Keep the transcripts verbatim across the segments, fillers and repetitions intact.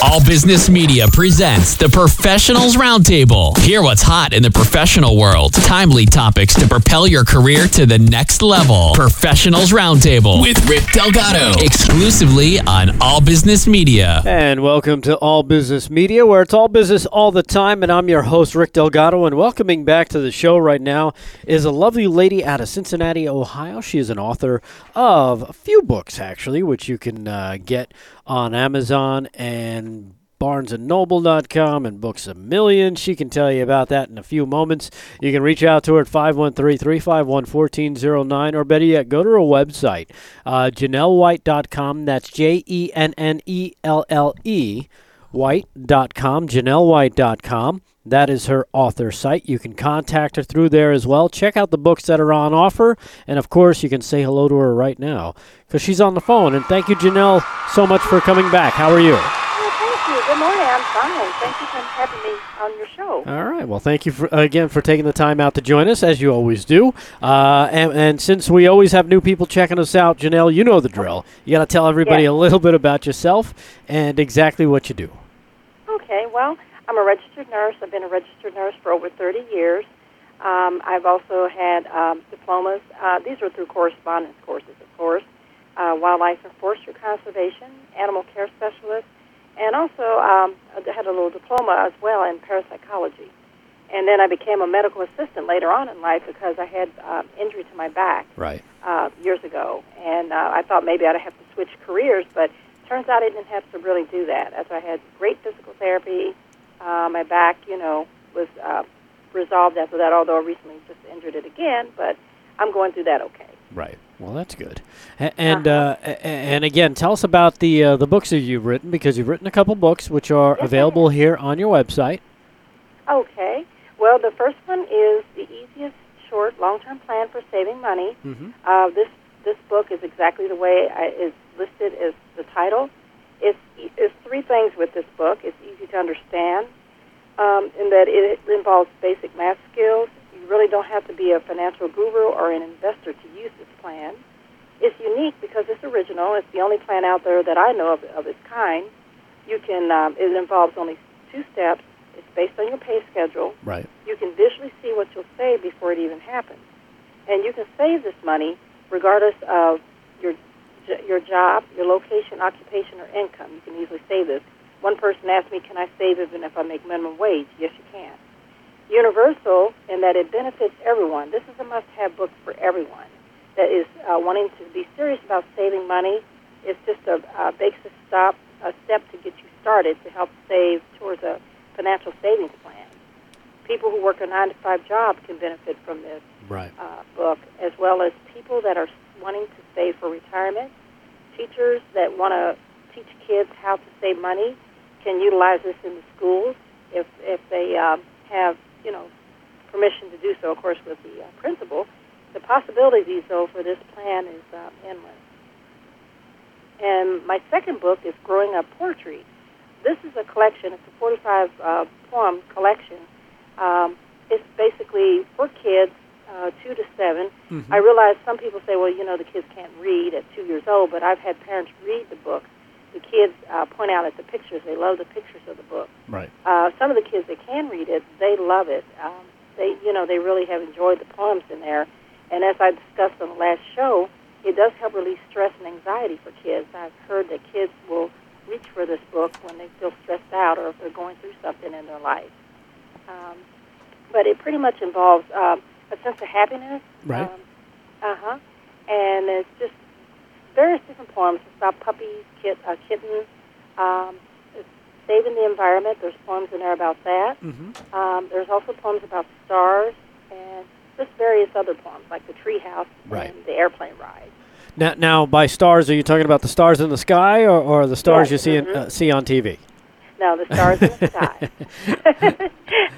All Business Media presents the Professionals Roundtable. Hear what's hot in the professional world. Timely topics to propel your career to the next level. Professionals Roundtable with Rick Delgado. Exclusively on All Business Media. And welcome to All Business Media, where it's all business all the time. And I'm your host, Rick Delgado. And welcoming back to the show right now is a lovely lady out of Cincinnati, Ohio. She is an author of a few books, actually, which you can uh, get on Amazon and barnes and noble dot com and Books A Million. She can tell you about that in a few moments. You can reach out to her at five one three, three five one, one four zero nine, or better yet, go to her website, uh, Janelle White dot com. That's J E N N E L L E, White dot com, Janelle White dot com. That is her author site. You can contact her through there as well. Check out the books that are on offer. And, of course, you can say hello to her right now because she's on the phone. And thank you, Janelle, so much for coming back. How are you? Oh, thank you. Good morning. I'm fine. Thank you for having me on your show. All right. Well, thank you for, again for taking the time out to join us, as you always do. Uh, and, and since we always have new people checking us out, Janelle, you know the drill. You got to tell everybody yes. a little bit about yourself and exactly what you do. Okay. Well, I'm a registered nurse. I've been a registered nurse for over thirty years. Um, I've also had um, diplomas. Uh, these are through correspondence courses, of course. Uh, wildlife and forestry conservation, animal care specialist, and also um, I had a little diploma as well in parapsychology. And then I became a medical assistant later on in life because I had uh, injury to my back right. uh, years ago. And uh, I thought maybe I'd have to switch careers, but turns out I didn't have to really do that, as I had great physical therapy. Uh, my back, you know, was uh, resolved after that, although I recently just injured it again, but I'm going through that okay. Right. Well, that's good. A- and uh, uh, and again, tell us about the uh, the books that you've written, because you've written a couple books which are yes, available here on your website. Okay. Well, the first one is The Easiest Short Long-Term Plan for Saving Money. Mm-hmm. Uh, this this book is exactly the way I, is listed as the title. It's, it's three things with this book. It's easy to understand um, in that it involves basic math skills. You really don't have to be a financial guru or an investor to use this plan. It's unique because it's original. It's the only plan out there that I know of, of its kind. You can. Um, it involves only two steps. It's based on your pay schedule. Right. You can visually see what you'll save before it even happens. And you can save this money regardless of your your job, your location, occupation, or income. You can easily save this. One person asked me, can I save even if I make minimum wage? Yes, you can. Universal in that it benefits everyone. This is a must-have book for everyone that is uh, wanting to be serious about saving money. It's just a uh, basic stop, a step to get you started to help save towards a financial savings plan. People who work a nine to five job can benefit from this right. uh, book, as well as people that are wanting to save for retirement. Teachers that want to teach kids how to save money can utilize this in the schools if if they um, have, you know, permission to do so, of course, with the uh, principal. The possibilities, though, for this plan is uh, endless. And my second book is Growing Up Poetry. This is a collection. It's a forty-five uh, poem collection. Um, it's basically for kids, uh, two to seven. Mm-hmm. I realize some people say, well, you know, the kids can't read at two years old, but I've had parents read the book. The kids uh, point out at the pictures. They love the pictures of the book. Right. Uh, some of the kids that can read it, they love it. Um, they, you know, they really have enjoyed the poems in there. And as I discussed on the last show, it does help release stress and anxiety for kids. I've heard that kids will reach for this book when they feel stressed out or if they're going through something in their life. Um, but it pretty much involves um, a sense of happiness. Right. Um, uh-huh. And it's just various different poems. It's about puppies, kit, uh, kittens, um, it's saving the environment. There's poems in there about that. Mm-hmm. Um, there's also poems about stars and just various other poems, like the treehouse right. and the airplane ride. Now, now, by stars, are you talking about the stars in the sky or, or the stars yes. you see, mm-hmm. in, uh, see on T V? No, the stars in the sky.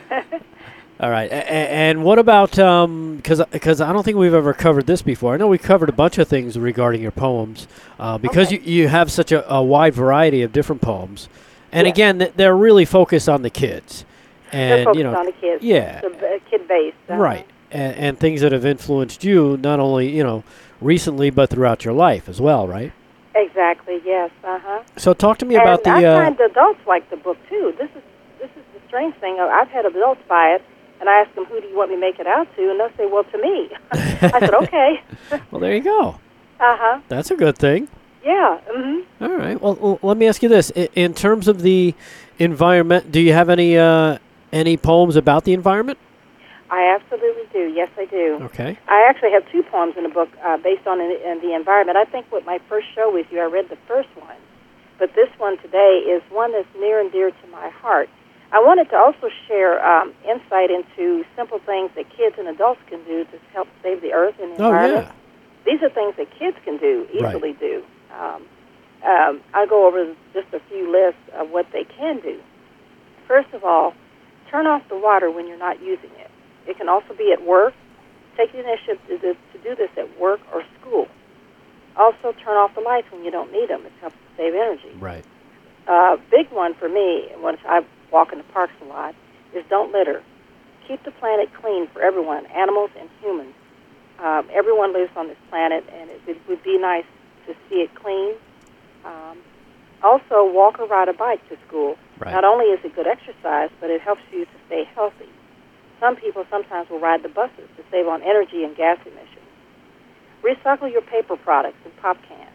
All right. A- and what about, because um, because I don't think we've ever covered this before. I know we covered a bunch of things regarding your poems uh, because okay. you, you have such a, a wide variety of different poems. And yes. again, th- they're really focused on the kids. And, They're focused you know, on the kids. Yeah. The uh, kid-based. Uh-huh. Right. And, and things that have influenced you not only, you know, recently but throughout your life as well, right? Exactly. Yes. Uh huh. So talk to me and about the. I Uh, find the adults like the book too. This is this is the strange thing. I've had adults buy it, and I ask them, "Who do you want me to make it out to?" And they'll say, "Well, to me." I said, "Okay." well, there you go. Uh huh. That's a good thing. Yeah. Mm-hmm. All right. Well, well, let me ask you this: in, in terms of the environment, do you have any uh, any poems about the environment? I absolutely do. Yes, I do. Okay. I actually have two poems in the book uh, based on in, in the environment. I think with my first show with you, I read the first one, but this one today is one that's near and dear to my heart. I wanted to also share um, insight into simple things that kids and adults can do to help save the earth and the Oh, environment. yeah. These are things that kids can do, easily Right. do. Um, um, I'll go over just a few lists of what they can do. First of all, turn off the water when you're not using it. It can also be at work. Take the initiative to, this, to do this at work or school. Also, turn off the lights when you don't need them. It helps to save energy. Right. Uh, big one for me, when I walk in the parks a lot, is don't litter. Keep the planet clean for everyone, animals and humans. Um, everyone lives on this planet, and it, it would be nice to see it clean. Um, also, walk or ride a bike to school. Right. Not only is it good exercise, but it helps you to stay healthy. Some people sometimes will ride the buses to save on energy and gas emissions. Recycle your paper products and pop cans.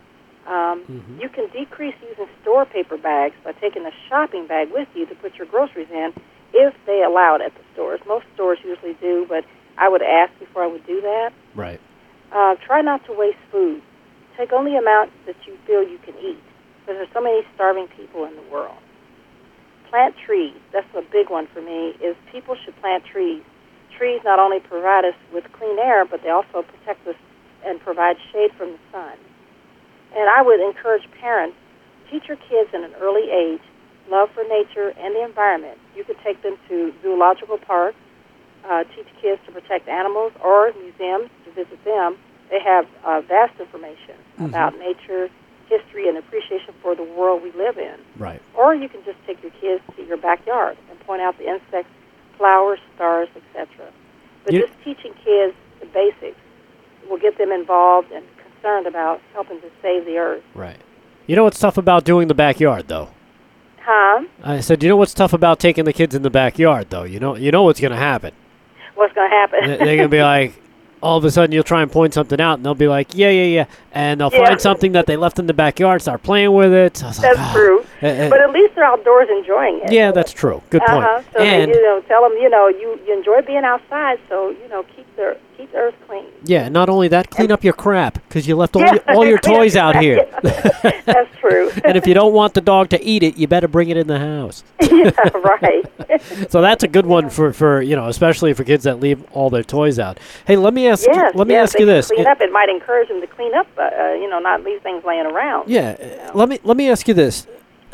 Um, Mhm. You can decrease using store paper bags by taking a shopping bag with you to put your groceries in if they allow it at the stores. Most stores usually do, but I would ask before I would do that. Right. Uh, try not to waste food. Take only the amount that you feel you can eat, because there's so many starving people in the world. Plant trees. That's a big one for me, is people should plant trees. Trees not only provide us with clean air, but they also protect us and provide shade from the sun. And I would encourage parents, teach your kids in an early age love for nature and the environment. You could take them to zoological parks, uh, teach kids to protect animals, or museums to visit them. They have uh, vast information Mhm. about nature, history, and appreciation for the world we live in. Right. Or you can just take your kids to your backyard and point out the insects, flowers, stars, et cetera. But You- just teaching kids the basics will get them involved and concerned about helping to save the earth. Right. You know what's tough about doing the backyard, though? Huh? I said, you know what's tough about taking the kids in the backyard, though? You know, you know what's going to happen. What's going to happen? They- They're going to be like, all of a sudden you'll try and point something out, and they'll be like, yeah, yeah, yeah. And they'll Yeah. find something that they left in the backyard, start playing with it. So I was like, That's "Ah." true. Uh, uh, But at least they're outdoors enjoying it. yeah, that's true. Good point. Uh-huh. So And they, you know, tell them, you know, you, you enjoy being outside, so, you know, keep the, keep the earth clean. yeah, not only that, clean up your crap, because you left all, Yeah, your, all your clean up toys your out crap. here. That's true. And if you don't want the dog to eat it, you better bring it in the house. Yeah, right. So that's a good one for, for you know, especially for kids that leave all their toys out. Hey, let me ask Yes, let me yes, ask they you can this. Clean It- up. It might encourage them to clean up, uh, uh, you know, not leave things laying around. Yeah, uh, let me let me ask you this.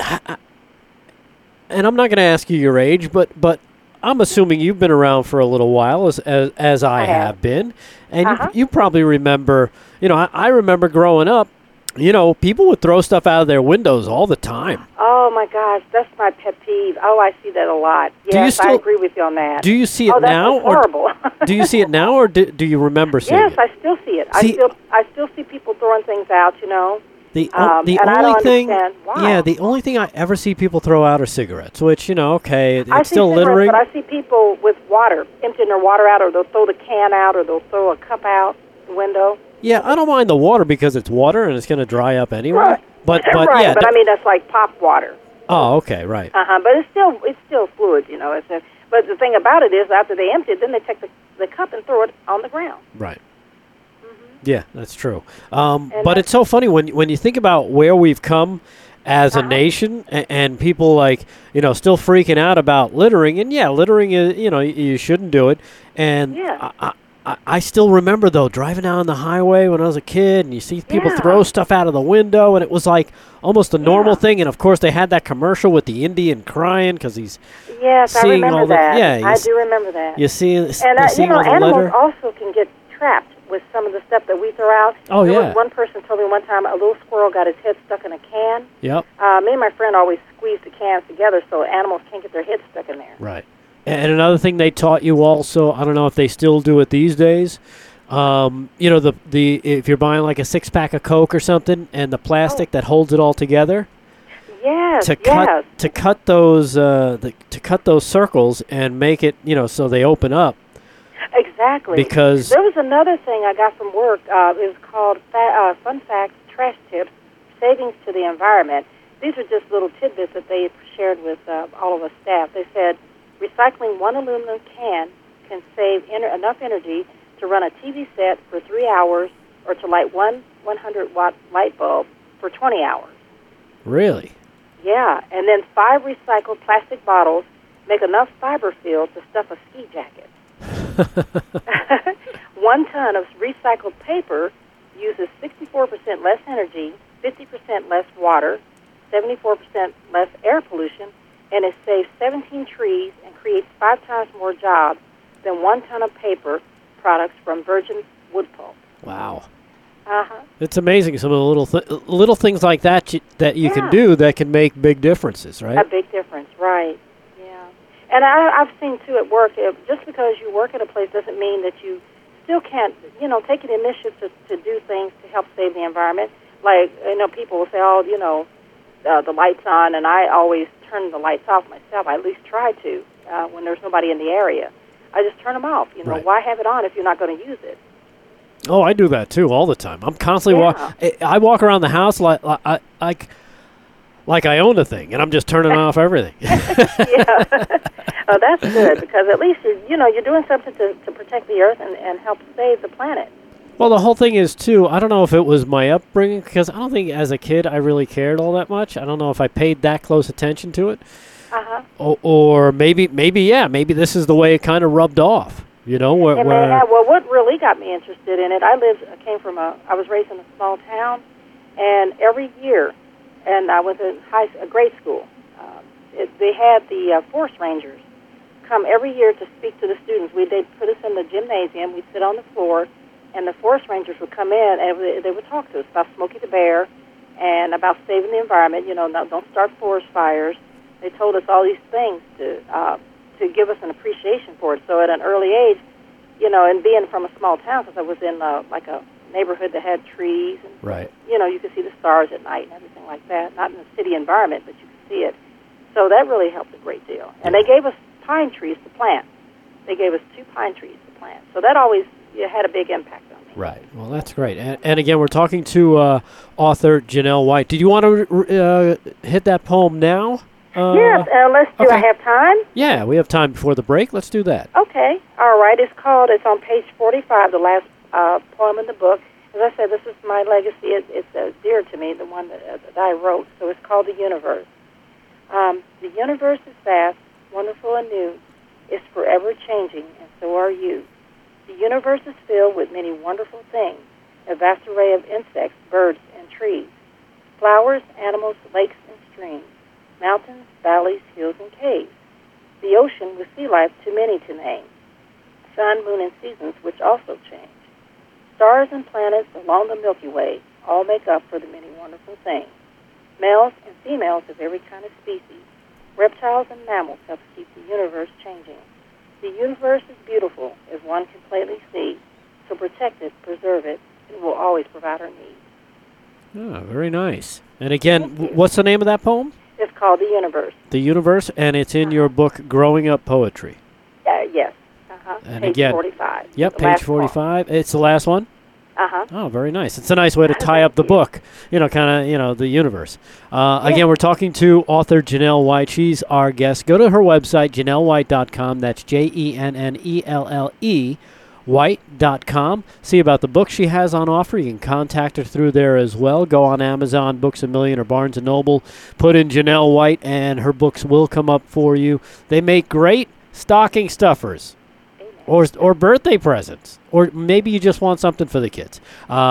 And I'm not going to ask you your age, but but I'm assuming you've been around for a little while, as as, as I, I have. have been, and Uh-huh. you, you probably remember. You know, I, I remember growing up. You know, people would throw stuff out of their windows all the time. Oh, my gosh, that's my pet peeve. Oh, I see that a lot. Yes, Do you I still- agree with you on that. Do you see it oh, that's now, or horrible. do you see it now, or do, do you remember seeing Yes, it? I still see it. See- I still, I still see people throwing things out. You know. The o- Um, the and I only don't thing, understand why. yeah, the only thing I ever see people throw out are cigarettes. Which you know, okay, it, I it's see still cigarettes, littering. but I see people with water emptying their water out, or they'll throw the can out, or they'll throw a cup out the window. Yeah, I don't mind the water because it's water and it's going to dry up anyway. Right. But but right, yeah. but no- I mean that's like pop water. oh, okay, right. Uh huh. But it's still it's still fluid, you know. It's a, but the thing about it is, after they empty it, then they take the, the cup and throw it on the ground. Right. Yeah, that's true. Um, And but I- it's so funny when when you think about where we've come as a Uh-huh. nation, and, and people like you know still freaking out about littering. And yeah, littering is you know you, you shouldn't do it. And Yeah. I, I I still remember though driving down the highway when I was a kid, and you see people Yeah. throw stuff out of the window, and it was like almost a normal Yeah. thing. And of course, they had that commercial with the Indian crying because he's Yes, I seeing remember all the- that. yeah, you I s- do remember that. you see and you're uh, you seeing know, all the animals litter. also can get trapped with some of the stuff that we throw out. Oh, there yeah. was one person told me one time a little squirrel got his head stuck in a can. Yep. Uh, me and my friend always squeeze the cans together so animals can't get their heads stuck in there. Right. And another thing they taught you also, I don't know if they still do it these days, Um, you know, the the if you're buying like a six pack of Coke or something, and the plastic oh. that holds it all together. Yes. To yes. cut to cut those uh, the, to cut those circles and make it, you know, so they open up. Exactly. Because there was another thing I got from work. Uh, it was called fa- uh, Fun Facts, Trash Tips, Savings to the Environment. These are just little tidbits that they shared with uh, all of us staff. They said recycling one aluminum can can save ener- enough energy to run a T V set for three hours or to light one one hundred watt light bulb for twenty hours. Really? Yeah, and then five recycled plastic bottles make enough fiber fill to stuff a ski jacket. One ton of recycled paper uses sixty-four percent less energy, fifty percent less water, seventy-four percent less air pollution, and it saves seventeen trees and creates five times more jobs than one ton of paper products from virgin wood pulp. Wow. Uh-huh. It's amazing some of the little th- little things like that you, that you yeah. can do that can make big differences, right? A big difference, right. Yeah. And I, I've seen, too, at work, if, just because you work at a place doesn't mean that you still can't, you know, take an initiative to, to do things to help save the environment. Like, you know, people will say, oh, you know, uh, the light's on, and I always turn the lights off myself. I at least try to uh, when there's nobody in the area. I just turn them off. You know, right. Why have it on if you're not going to use it? Oh, I do that too all the time. I'm constantly yeah. walk. I walk around the house like like like like I own the thing, and I'm just turning off everything. yeah, oh, that's good because at least you you know you're doing something to, to protect the earth and, and help save the planet. Well, the whole thing is too. I don't know if it was my upbringing because I don't think as a kid I really cared all that much. I don't know if I paid that close attention to it. Uh-huh. Or, or maybe, maybe, yeah, maybe this is the way it kind of rubbed off, you know? Where, it may where have. Well, what really got me interested in it, I lived, I came from a, I was raised in a small town, and every year, and I was in high, a grade school, uh, it, they had the uh, forest rangers come every year to speak to the students. We, they'd put us in the gymnasium, we'd sit on the floor, and the forest rangers would come in, and they, they would talk to us about Smokey the Bear and about saving the environment, you know, no, don't start forest fires. They told us all these things to uh, to give us an appreciation for it. So at an early age, you know, and being from a small town, because I was in uh, like a neighborhood that had trees, and right. you know, you could see the stars at night and everything like that. Not in a city environment, but you could see it. So that really helped a great deal. And they gave us pine trees to plant. They gave us two pine trees to plant. So that always you had a big impact on me. Right. Well, that's great. And, and again, we're talking to uh, author Janelle White. Did you want to uh, hit that poem now? Uh, yes, uh, let's do. okay. I have time? Yeah, we have time before the break. Let's do that. Okay. All right. It's called, it's on page forty-five, the last uh, poem in the book. As I said, this is my legacy. It, it's uh, dear to me, the one that, uh, that I wrote. So it's called The Universe. Um, the universe is vast, wonderful and new. It's forever changing, and so are you. The universe is filled with many wonderful things, a vast array of insects, birds, and trees, flowers, animals, lakes, and streams, mountains, valleys, hills, and caves, the ocean with sea life too many to name, sun, moon, and seasons which also change, stars and planets along the Milky Way all make up for the many wonderful things, males and females of every kind of species, reptiles and mammals help keep the universe changing. The universe is beautiful, as one can plainly see, so protect it, preserve it, and will always provide our needs. Oh, very nice. And again, w- what's the name of that poem? It's called The Universe. The Universe, and it's in uh-huh. your book, Growing Up Poetry. Uh, yes. Uh-huh. And page again, forty-five. Yep, page forty-five. Poem. It's the last one? Uh-huh. Oh, very nice. It's a nice way to tie up the book, you know, kind of, you know, the universe. Uh, yeah. Again, we're talking to author Janelle White. She's our guest. Go to her website, janelle white dot com. That's J E N N E L L E, white dot com. See about the book she has on offer. You can contact her through there as well. Go on Amazon, Books A Million, or Barnes and Noble. Put in Janelle White, and her books will come up for you. They make great stocking stuffers. Or or birthday presents, or maybe you just want something for the kids,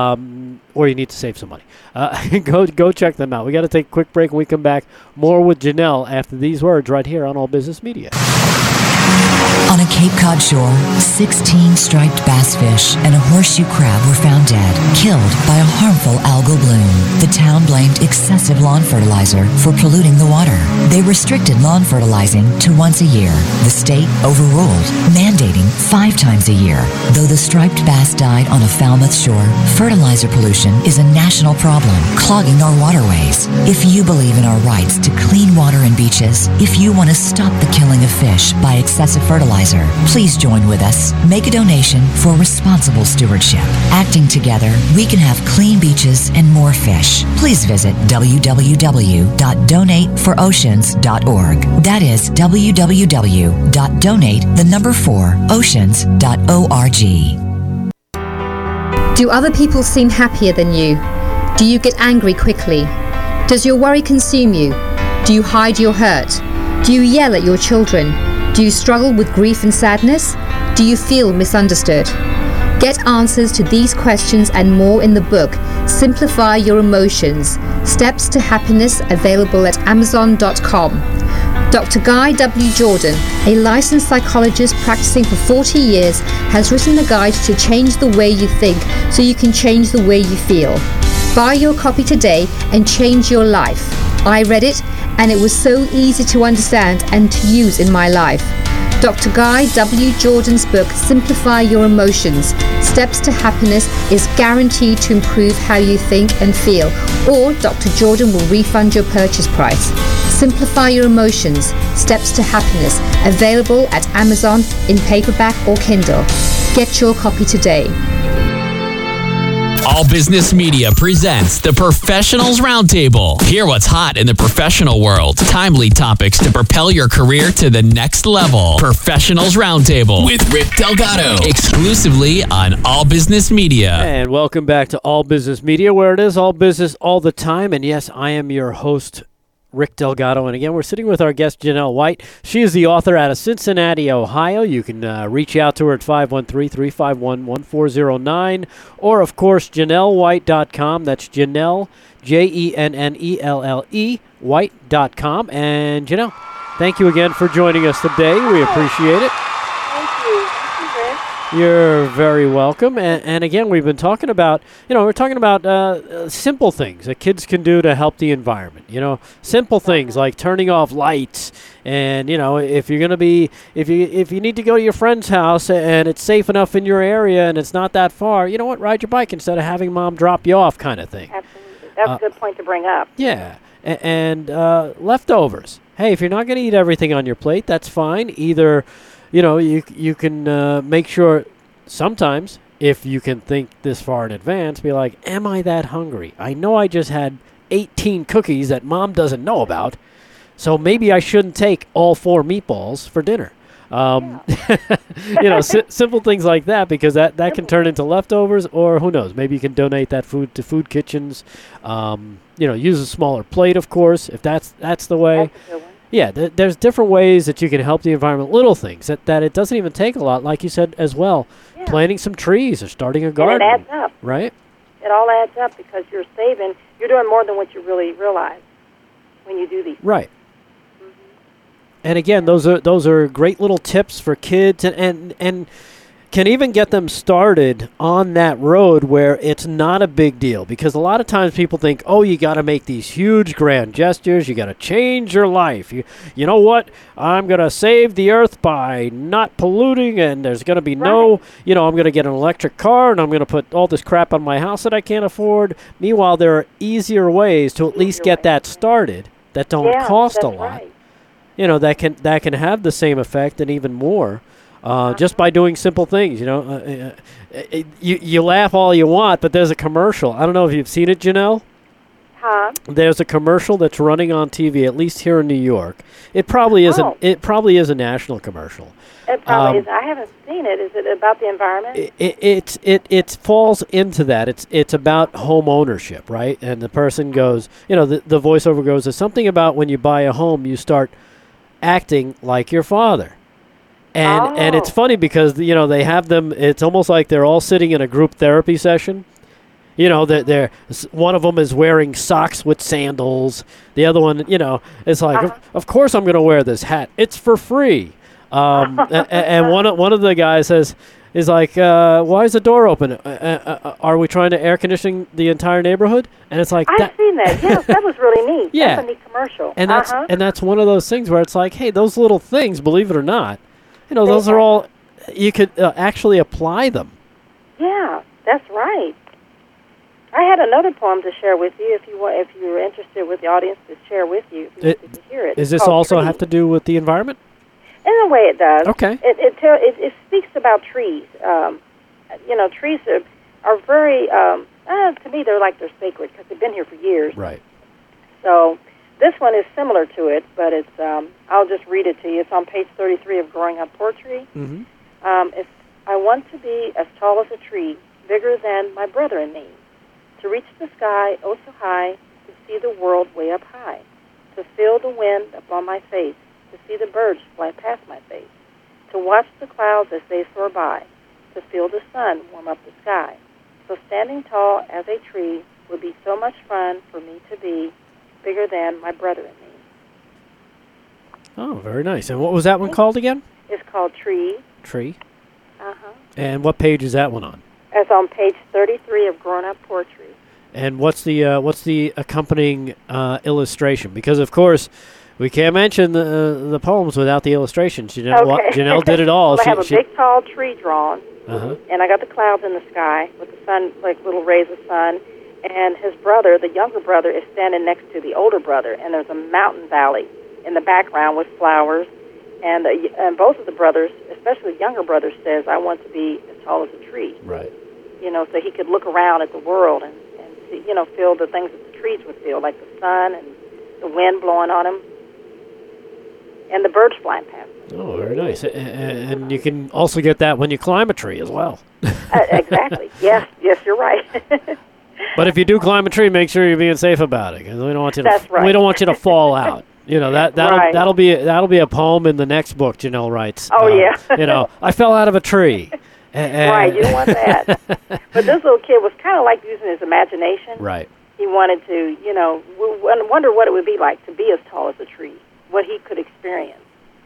um, or you need to save some money. Uh, go go check them out. We got to take a quick break. When we come back, more with Janelle after these words right here on All Business Media. On a Cape Cod shore, sixteen striped bass fish and a horseshoe crab were found dead, killed by a harmful algal bloom. The town blamed excessive lawn fertilizer for polluting the water. They restricted lawn fertilizing to once a year. The state overruled, mandating five times a year. Though the striped bass died on a Falmouth shore, fertilizer pollution is a national problem, clogging our waterways. If you believe in our rights to clean water and beaches, if you want to stop the killing of fish by excessive fertilizer, please join with us. Make a donation for responsible stewardship. Acting together, we can have clean beaches and more fish. Please visit w w w dot donate for oceans dot org. That is w w w dot donate the number four oceans dot org. Do other people seem happier than you? Do you get angry quickly? Does your worry consume you? Do you hide your hurt? Do you yell at your children? Do you struggle with grief and sadness? Do you feel misunderstood? Get answers to these questions and more in the book, Simplify Your Emotions, Steps to Happiness, available at amazon dot com. Doctor Guy W. Jordan, a licensed psychologist practicing for forty years, has written a guide to change the way you think so you can change the way you feel. Buy your copy today and change your life. I read it and it was so easy to understand and to use in my life. Doctor Guy W. Jordan's book, Simplify Your Emotions, Steps to Happiness, is guaranteed to improve how you think and feel, or Doctor Jordan will refund your purchase price. Simplify Your Emotions, Steps to Happiness, available at Amazon in paperback or Kindle. Get your copy today. All Business Media presents the Professionals Roundtable. Hear what's hot in the professional world. Timely topics to propel your career to the next level. Professionals Roundtable with Rick Delgado. Exclusively on All Business Media. And welcome back to All Business Media, where it is all business all the time. And yes, I am your host, Rick Delgado. And again, we're sitting with our guest, Janelle White. She is the author out of Cincinnati, Ohio. You can uh, reach out to her at five one three, three five one, one four zero nine, or, of course, janelle white dot com. That's Janelle, J E N N E L L E, white dot com. And, Janelle, thank you again for joining us today. We appreciate it. Thank you. Thank you, Rick. You're very welcome. And, and again, we've been talking about, you know, we're talking about uh, uh, simple things that kids can do to help the environment. You know, simple things like turning off lights. And, you know, if you're going to be, if you if you need to go to your friend's house and it's safe enough in your area and it's not that far, you know what, ride your bike instead of having mom drop you off kind of thing. Absolutely. That's uh, a good point to bring up. Yeah. A- and uh, leftovers. Hey, if you're not going to eat everything on your plate, that's fine. Either... You know, you you can uh, make sure sometimes, if you can think this far in advance, be like, am I that hungry? I know I just had eighteen cookies that mom doesn't know about, so maybe I shouldn't take all four meatballs for dinner. Um, yeah. you know, si- simple things like that, because that, that can turn into leftovers, or who knows, maybe you can donate that food to food kitchens. Um, you know, use a smaller plate, of course, if that's that's the way. That's a good one. Yeah, th- there's different ways that you can help the environment. Little things that, that it doesn't even take a lot, like you said as well. Yeah. Planting some trees or starting a garden. And it adds up. Right? It all adds up because you're saving. You're doing more than what you really realize when you do these. Right. Mm-hmm. And again, those are those are great little tips for kids, and, and and can even get them started on that road where it's not a big deal. Because a lot of times people think, oh, you got to make these huge grand gestures. You got to change your life. You, you know what? I'm going to save the earth by not polluting, and there's going to be right. no, you know, I'm going to get an electric car, and I'm going to put all this crap on my house that I can't afford. Meanwhile, there are easier ways to at easier least get ways. that started that don't yeah, cost a lot. Right. You know, that can that can have the same effect and even more. Uh, just by doing simple things, you know. Uh, uh, uh, you you laugh all you want, but there's a commercial. I don't know if you've seen it, Janelle. Huh? There's a commercial that's running on T V, at least here in New York. It probably is oh. an, It probably is a national commercial. It probably um, is. I haven't seen it. Is it about the environment? It it it, it it falls into that. It's it's about home ownership, right? And the person goes, you know, the the voiceover goes, there's something about when you buy a home, you start acting like your father. And oh. and it's funny because, you know, they have them, it's almost like they're all sitting in a group therapy session. You know, they're, they're, one of them is wearing socks with sandals. The other one, you know, is like, uh-huh. of, of course I'm going to wear this hat. It's for free. Um, and, and one of, one of the guys says, is like, uh, why is the door open? Uh, uh, uh, are we trying to air condition the entire neighborhood? And it's like, I've that, seen that. Yes, that was really neat. Yeah. That's a neat commercial. and that's uh-huh. and that's one of those things where it's like, hey, those little things, believe it or not, you know, They those are are. all, you could uh, actually apply them. Yeah, that's right. I had another poem to share with you if you want, if you were interested with the audience to share with you, if you It- wanted to hear it. Does It's this called also Trees. have to do with the environment? In a way, it does. Okay. It it, tell, it it speaks about trees. Um, you know, trees are are very. Um, uh, to me, they're like they're sacred because they've been here for years. Right. So this one is similar to it, but it's. Um, I'll just read it to you. It's on page thirty-three of Growing Up Poetry. Mm-hmm. Um, it's, I want to be as tall as a tree, bigger than my brother and me, to reach the sky oh so high, to see the world way up high, to feel the wind upon my face, to see the birds fly past my face, to watch the clouds as they soar by, to feel the sun warm up the sky. So standing tall as a tree would be so much fun for me to be, bigger than my brother and me. Oh, very nice. And what was that one called again? It's called Trees. Tree. Uh-huh. And what page is that one on? It's on page thirty-three of Grown Up Poetry. And what's the uh, what's the accompanying uh, illustration? Because of course, we can't mention the uh, the poems without the illustrations. Janelle, wa- Okay. Janelle did it all. Well, I She- have a she- big, tall tree drawn, uh-huh. and I got the clouds in the sky with the sun, like little rays of sun. And his brother, the younger brother, is standing next to the older brother, and there's a mountain valley in the background with flowers. And uh, y- and both of the brothers, especially the younger brother, says, "I want to be as tall as a tree." Right. You know, so he could look around at the world and, and see, you know, feel the things that the trees would feel, like the sun and the wind blowing on him, and the birds flying past. Oh, very nice. A- a- And you can also get that when you climb a tree as well. Uh, exactly. Yes, yes, you're right. But if you do climb a tree, make sure you're being safe about it, because we don't want you to. That's right. We don't want you to fall out. You know that that'll Right. that'll be that'll be a poem in the next book. Janelle writes. Oh, Uh, yeah. You know, I fell out of a tree. A- and- Right, you don't want that. But this little kid was kind of like using his imagination. Right. He wanted to, you know, w- w- wonder what it would be like to be as tall as a tree, what he could experience.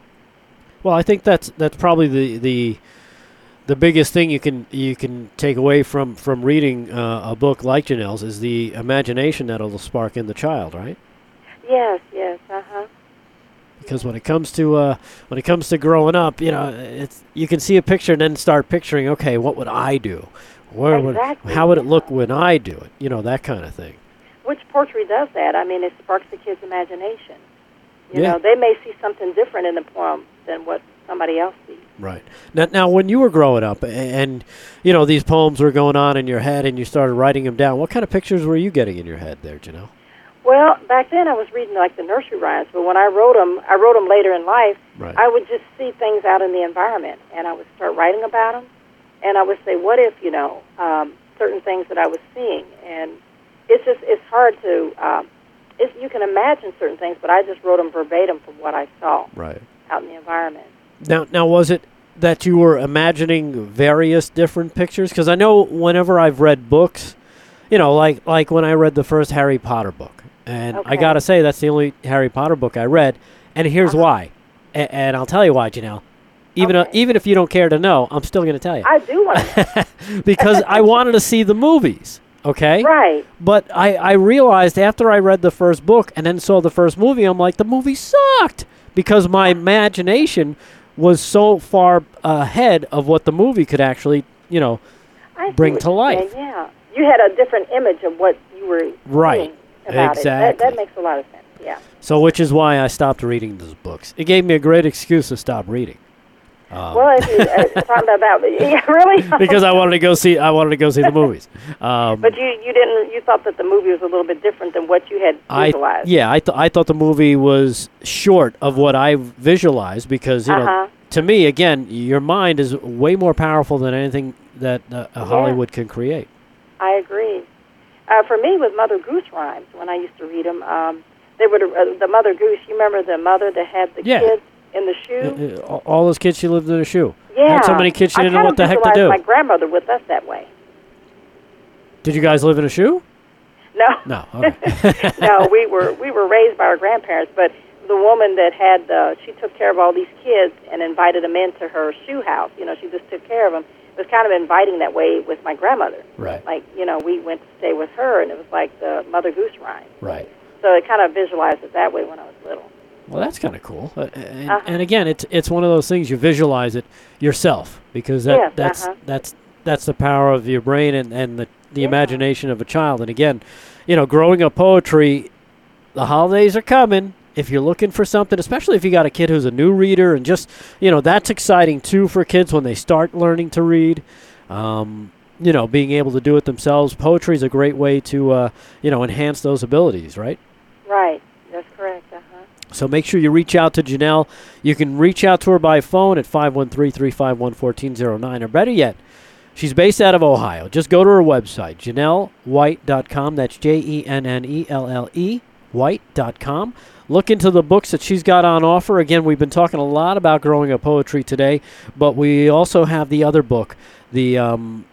Well, I think that's that's probably the the the biggest thing you can you can take away from from reading uh, a book like Janelle's is the imagination that it'll spark in the child, right? Yes, yes, uh-huh. Because when it comes to uh, when it comes to growing up, you know, it's you can see a picture and then start picturing, okay, what would I do? Where Exactly, would how would it yeah. look when I do it? You know, that kind of thing. Which poetry does that? I mean, it sparks the kid's imagination. You Yeah. know, they may see something different in the poem than what somebody else sees. Right. Now, now, when you were growing up, a- and you know these poems were going on in your head, and you started writing them down, what kind of pictures were you getting in your head there, Janelle? Well, back then I was reading like the nursery rhymes, but when I wrote them, I wrote them later in life. Right. I would just see things out in the environment, and I would start writing about them, and I would say, "What if, you know, um, certain things that I was seeing?" And it's just it's hard to um, it's, you can imagine certain things, but I just wrote them verbatim from what I saw Right. out in the environment. Now, now, was it that you were imagining various different pictures? Because I know whenever I've read books, you know, like like when I read the first Harry Potter book, and I Okay. gotta say that's the only Harry Potter book I read, and here's Uh-huh. why, A- and I'll tell you why, Janelle. Even Okay. uh, even if you don't care to know, I'm still going to tell you I do want to because I wanted to see the movies. Okay. right. But I, I realized after I read the first book and then saw the first movie, I'm like, the movie sucked because my imagination was so far ahead of what the movie could actually, you know, I see bring what to you're life. saying, yeah, you had a different image of what you were Right. seeing about it. That, Exactly. that makes a lot of sense. Yeah. So which is why I stopped reading those books. It gave me a great excuse to stop reading. Um, Well, if you uh, talking about that, yeah, really. because I wanted to go see I wanted to go see the movies. Um, But you, you didn't. You thought that the movie was a little bit different than what you had I visualized. yeah, I th- I thought the movie was short of what I visualized because you know Uh-huh. to me again your mind is way more powerful than anything that uh, uh, Hollywood can create. I agree. Uh, for me, with Mother Goose rhymes, when I used to read them, um, they were uh, the Mother Goose. You remember the mother that had the Yeah. kids in the shoe? Uh, uh, all- all those kids she lived in a shoe. Yeah. Had so many kids she I didn't know kind what of the heck to visualized do. my grandmother with us that way. Did you guys live in a shoe? No. No. Okay. No, we were we were raised by our grandparents, but the woman that had, uh, she took care of all these kids and invited them into her shoe house. You know, she just took care of them. It was kind of inviting that way with my grandmother. Right. Like, you know, we went to stay with her, and it was like the Mother Goose rhyme. Right. So it kind of visualized it that way when I was little. Well, that's kind of cool. Uh, and, Uh-huh. and again, it's it's one of those things you visualize it yourself because that Yes, that's uh-huh. that's that's the power of your brain and, and the, the Yeah. imagination of a child. And again, you know, growing up poetry, the holidays are coming. If you're looking for something, especially if you got a kid who's a new reader, and just, you know, that's exciting too for kids when they start learning to read. Um, you know, being able to do it themselves. Poetry is a great way to, uh, you know, enhance those abilities, right? Right. That's correct. Uh-huh. So make sure you reach out to Janelle. You can reach out to her by phone at five one three, three five one, one four zero nine. Or better yet, she's based out of Ohio. Just go to her website, janelle white dot com. That's J E N N E L L E, white dot com. Look into the books that she's got on offer. Again, we've been talking a lot about growing up poetry today, but we also have the other book, the um,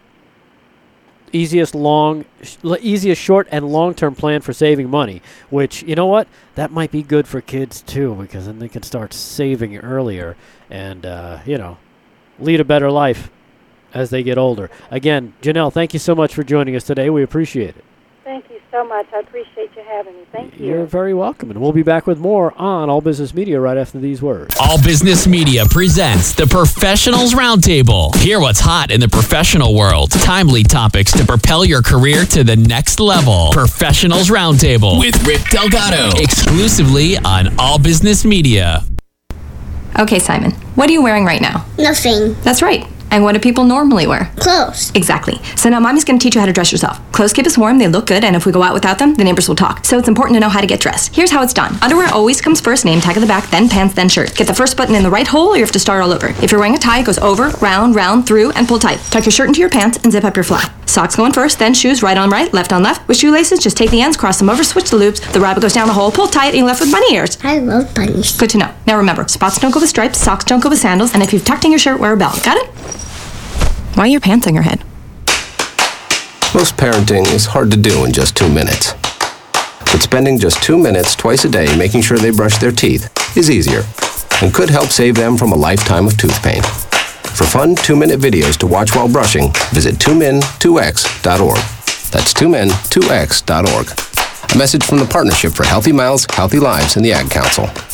easiest long, sh- easiest short and long-term plan for saving money, which, you know what, that might be good for kids too, because then they can start saving earlier and, uh, you know, lead a better life as they get older. Again, Janelle, thank you so much for joining us today. We appreciate it. Thank you so much. I appreciate you having me. Thank you. You're very welcome, and we'll be back with more on All Business Media right after these words. All Business Media presents the Professionals Roundtable. Hear what's hot in the professional world. Timely topics to propel your career to the next level. Professionals Roundtable with Rick Delgado. Exclusively on All Business Media. Okay, Simon, what are you wearing right now? Nothing. That's right. And what do people normally wear? Clothes. Exactly. So now Mommy's going to teach you how to dress yourself. Clothes keep us warm, they look good, and if we go out without them, the neighbors will talk. So it's important to know how to get dressed. Here's how it's done. Underwear always comes first, name tag at the back, then pants, then shirt. Get the first button in the right hole, or you have to start all over. If you're wearing a tie, it goes over, round, round, through, and pull tight. Tuck your shirt into your pants and zip up your fly. Socks going first, then shoes, right on right, left on left. With shoelaces, just take the ends, cross them over, switch the loops. The rabbit goes down the hole, pull tight, and you're left with bunny ears. I love bunnies. Good to know. Now remember, spots don't go with stripes, socks don't go with sandals, and if you've tucked in your shirt, wear a belt. Got it? Why are your pants on your head? Most parenting is hard to do in just two minutes. But spending just two minutes twice a day making sure they brush their teeth is easier and could help save them from a lifetime of tooth pain. For fun two-minute videos to watch while brushing, visit two min two x dot org. That's two min two x dot org. A message from the Partnership for Healthy Mouths, Healthy Lives and the Ad Council.